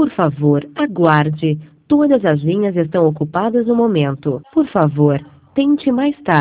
Por favor, aguarde. Todas as linhas estão ocupadas no momento. Por favor, tente mais tarde.